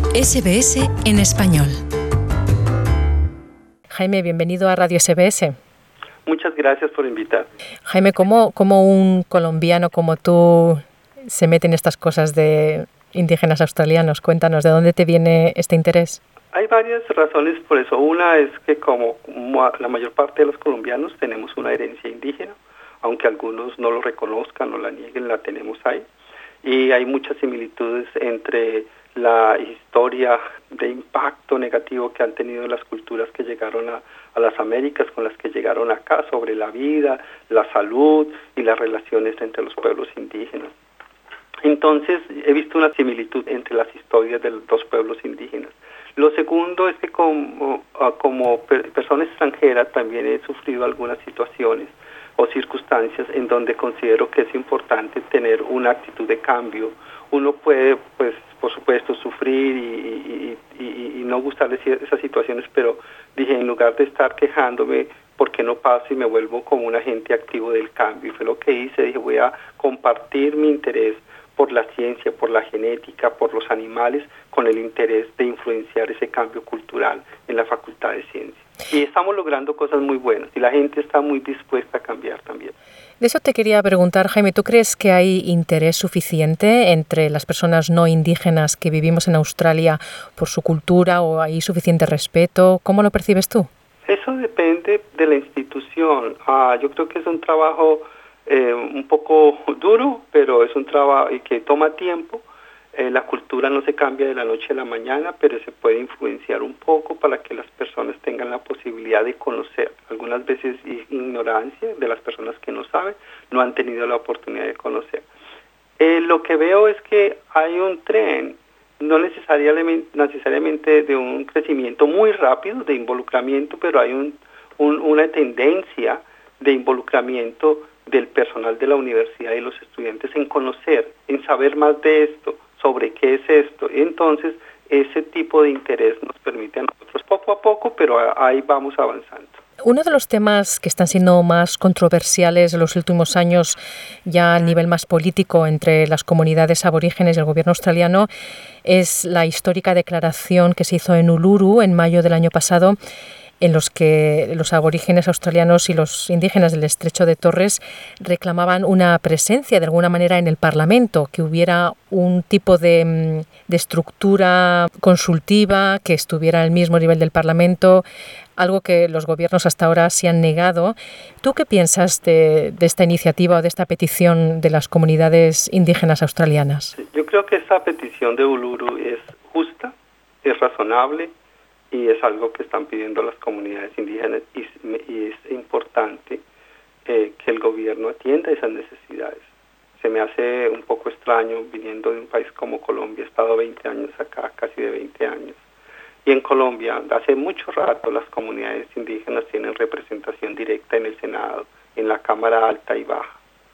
SBS en español. Jaime, bienvenido a Radio SBS. Muchas gracias por invitarme. Jaime, ¿cómo un colombiano como tú se mete en estas cosas de indígenas australianos? Cuéntanos, ¿de dónde te viene este interés? Hay varias razones por eso. Una es que como la mayor parte de los colombianos tenemos una herencia indígena, aunque algunos no lo reconozcan o la nieguen, la tenemos ahí. Y hay muchas similitudes entre la historia de impacto negativo que han tenido las culturas que llegaron a las Américas con las que llegaron acá, sobre la vida, la salud y las relaciones entre los pueblos indígenas. Entonces, he visto una similitud entre las historias de los dos pueblos indígenas. Lo segundo es que como persona extranjera también he sufrido algunas situaciones o circunstancias en donde considero que es importante tener una actitud de cambio. Uno puede, pues, por supuesto, sufrir y no gustarle esas situaciones, pero dije, en lugar de estar quejándome, ¿por qué no paso y me vuelvo como un agente activo del cambio? Y fue lo que hice. Dije, voy a compartir mi interés por la ciencia, por la genética, por los animales, con el interés de influenciar ese cambio cultural en la Facultad de Ciencias. Y estamos logrando cosas muy buenas y la gente está muy dispuesta a cambiar también. De eso te quería preguntar, Jaime, ¿tú crees que hay interés suficiente entre las personas no indígenas que vivimos en Australia por su cultura o hay suficiente respeto? ¿Cómo lo percibes tú? Eso depende de la institución. Yo creo que es un trabajo un poco duro, pero es un trabajo y que toma tiempo. La cultura no se cambia de la noche a la mañana, pero se puede influenciar un poco para que las personas tengan la posibilidad de conocer. Algunas veces ignorancia de las personas que no saben, no han tenido la oportunidad de conocer. Lo que veo es que hay un tren, no necesariamente de un crecimiento muy rápido de involucramiento, pero hay una tendencia de involucramiento del personal de la universidad y los estudiantes en conocer, en saber más de esto, sobre qué es esto. Entonces, ese tipo de interés nos permite a nosotros poco a poco, pero ahí vamos avanzando. Uno de los temas que están siendo más controversiales en los últimos años, ya a nivel más político entre las comunidades aborígenes y el gobierno australiano, es la histórica declaración que se hizo en Uluru en mayo del año pasado, en los que los aborígenes australianos y los indígenas del Estrecho de Torres reclamaban una presencia de alguna manera en el Parlamento, que hubiera un tipo de estructura consultiva que estuviera al mismo nivel del Parlamento, algo que los gobiernos hasta ahora se han negado. ¿Tú qué piensas de esta iniciativa o de esta petición de las comunidades indígenas australianas? Yo creo que esta petición de Uluru es justa, es razonable, y es algo que están pidiendo las comunidades indígenas y es importante que el gobierno atienda esas necesidades. Se me hace un poco extraño viniendo de un país como Colombia, he estado 20 años acá, casi de 20 años, y en Colombia hace mucho rato las comunidades indígenas tienen representación directa en el Senado, en la Cámara Alta y Baja,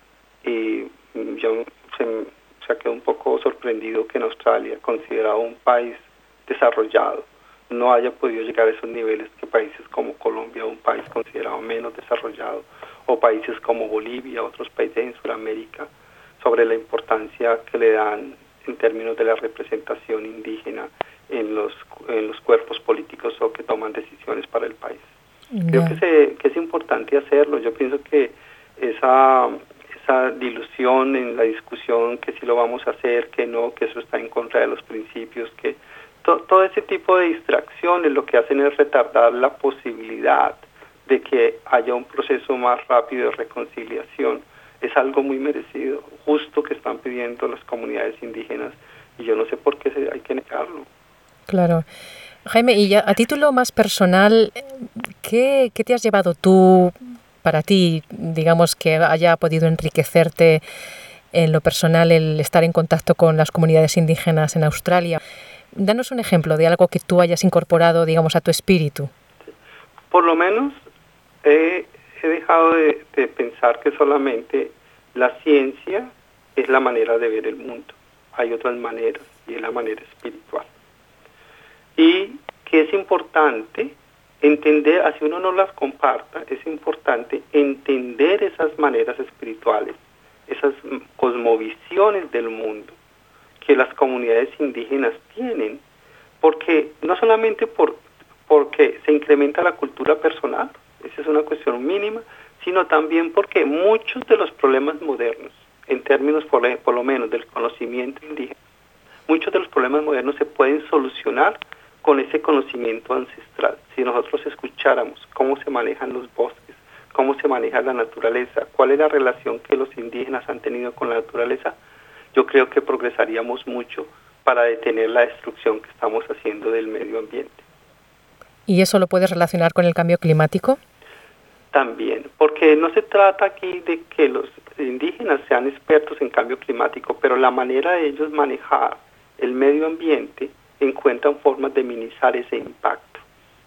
y yo se quedé un poco sorprendido que en Australia, considerado un país desarrollado, no haya podido llegar a esos niveles que países como Colombia, un país considerado menos desarrollado, o países como Bolivia, otros países en Sudamérica, sobre la importancia que le dan en términos de la representación indígena en los cuerpos políticos o que toman decisiones para el país. Creo que es importante hacerlo. Yo pienso que esa dilución en la discusión, que si lo vamos a hacer, que no, que eso está en contra de los principios, que todo ese tipo de distracciones lo que hacen es retardar la posibilidad de que haya un proceso más rápido de reconciliación. Es algo muy merecido, justo que están pidiendo las comunidades indígenas y yo no sé por qué hay que negarlo. Claro. Jaime, y ya a título más personal, ¿qué te has llevado tú para ti, digamos, que haya podido enriquecerte en lo personal el estar en contacto con las comunidades indígenas en Australia? Danos un ejemplo de algo que tú hayas incorporado, digamos, a tu espíritu. Por lo menos he dejado de pensar que solamente la ciencia es la manera de ver el mundo. Hay otras maneras y es la manera espiritual. Y que es importante entender, así uno no las comparta, es importante entender esas maneras espirituales, esas cosmovisiones del mundo que las comunidades indígenas tienen, porque no solamente porque se incrementa la cultura personal, esa es una cuestión mínima, sino también porque muchos de los problemas modernos, en términos por lo menos del conocimiento indígena, muchos de los problemas modernos se pueden solucionar con ese conocimiento ancestral. Si nosotros escucháramos cómo se manejan los bosques, cómo se maneja la naturaleza, cuál es la relación que los indígenas han tenido con la naturaleza, yo creo que progresaríamos mucho para detener la destrucción que estamos haciendo del medio ambiente. ¿Y eso lo puedes relacionar con el cambio climático? También, porque no se trata aquí de que los indígenas sean expertos en cambio climático, pero la manera de ellos manejar el medio ambiente encuentran formas de minimizar ese impacto.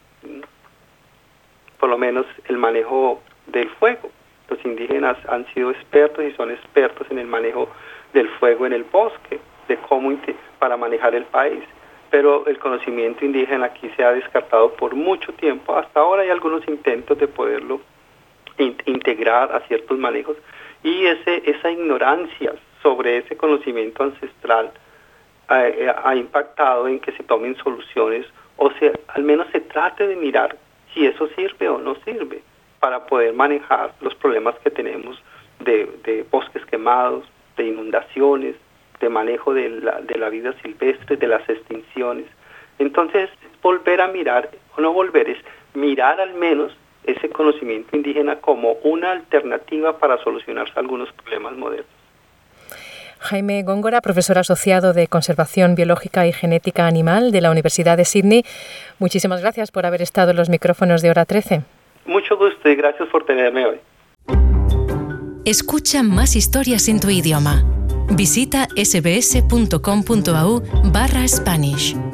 Por lo menos el manejo del fuego. Los indígenas han sido expertos y son expertos en el manejo del fuego en el bosque, de cómo para manejar el país. Pero el conocimiento indígena aquí se ha descartado por mucho tiempo. Hasta ahora hay algunos intentos de poderlo integrar a ciertos manejos, y esa ignorancia sobre ese conocimiento ancestral ha impactado en que se tomen soluciones, o sea, al menos se trate de mirar si eso sirve o no sirve para poder manejar los problemas que tenemos de bosques quemados, de inundaciones, de manejo de la vida silvestre, de las extinciones. Entonces, volver a mirar, o no volver, es mirar al menos ese conocimiento indígena como una alternativa para solucionar algunos problemas modernos. Jaime Góngora, profesor asociado de Conservación Biológica y Genética Animal de la Universidad de Sydney, muchísimas gracias por haber estado en los micrófonos de Hora 13. Mucho gusto y gracias por tenerme hoy. Escucha más historias en tu idioma. Visita sbs.com.au/Spanish.